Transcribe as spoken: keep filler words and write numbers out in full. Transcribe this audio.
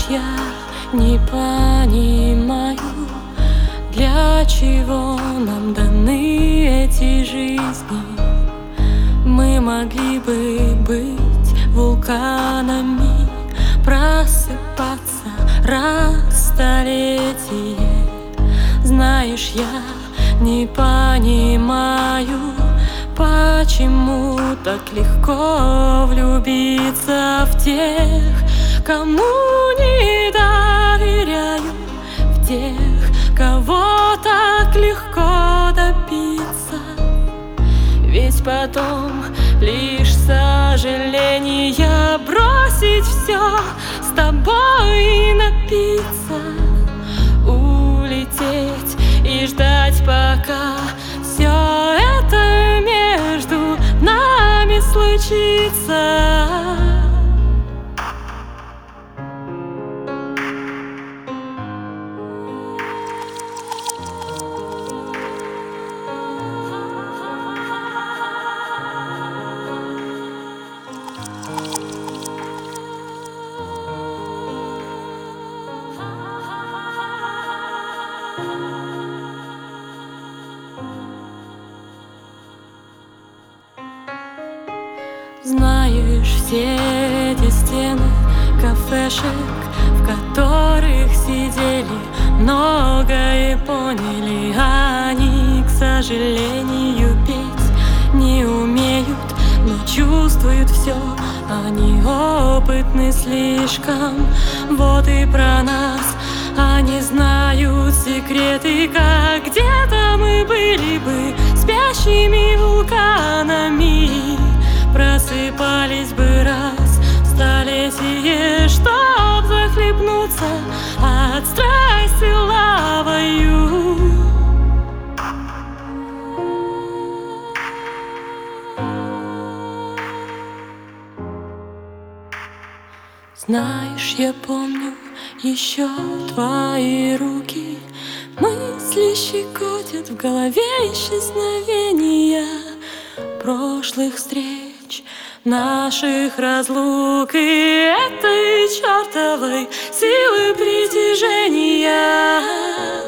я не понимаю, для чего нам даны эти жизни. Мы могли бы быть вулканами, просыпаться раз в столетие. Знаешь, я не понимаю, почему так легко влюбиться в тех, кому не доверяю, в тех, кого так легко добиться. Ведь потом лишь сожаление бросить все с тобой и напиться, улететь и ждать, пока все это между нами случится. Знаешь, все эти стены кафешек, в которых сидели, многое поняли. Они, к сожалению, петь не умеют, но чувствуют все. Они опытны слишком, вот и про нас они знают секреты, как где-то мы были бы спящими вулканами. Просыпались бы раз в столетие, чтоб захлебнуться от страсти лавою. Знаешь, я помню еще твои руки, мысли щекотят в голове исчезновения прошлых встреч, наших разлук и этой чертовой силы притяжения.